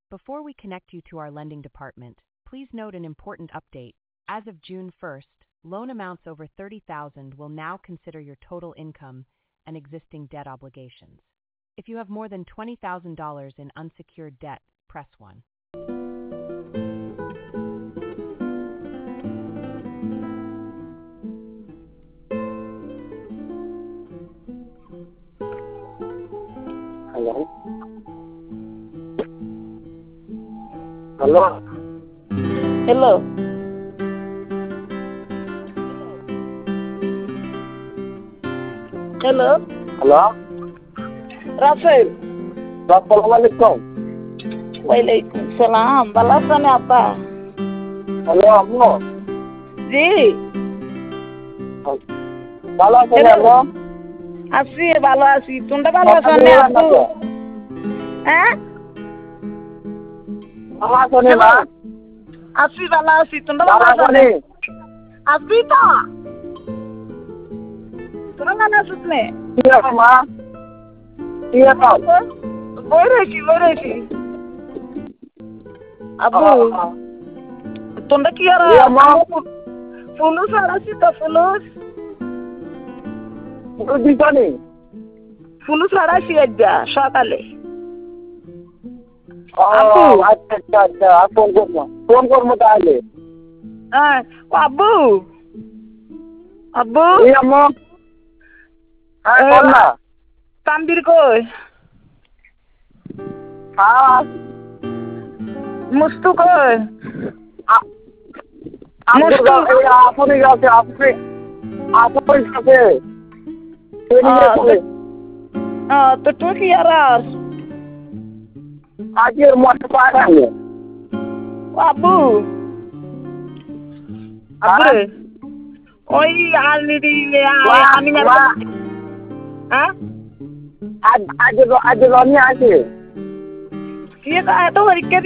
Before we connect you to our lending department, please note an important update. As of June 1st, loan amounts over $30,000 will now consider your total income and existing debt obligations. If you have more than $20,000 in unsecured debt, press 1. Hello? Hello? Hello. Hello. Hello? Rafael. Assalamualaikum. Waalaikumsalam. Balasan apa? Hello, Amno. Ji. Balasan Hello. Amno. Asli ভালো আছি তোমরা ভালো আছো না আপু হ্যাঁ Balasan না? আসি ভালো আছি তোমরা ভালো আছো Balasan না ni. আসি তো তোমরা ভালো আছো না Iya, Ma. Iya, Pak. বইরেছি আপু তোমরা কি আর Iya, Ma. ফুলুস আছি তো ফুলুস Itu bisa nih. ফুলুস আছি আজকে সকালে Oh, acha. Phone করবো তাহলে। হ্যাঁ আব্বু আব্বু Iya, Ma. হ্যাঁ, বল না। তানবীর কই হ্যাঁ। মুস্তু কই আপনি গেছে আপনি কাছে তো তুই কি আর আজকের মধ্যে পাঠাবে আব্বু আব্বু ওই আলরেডি আমি না হ্যাঁ আজ রনি আছে কি এত পরীক্ষা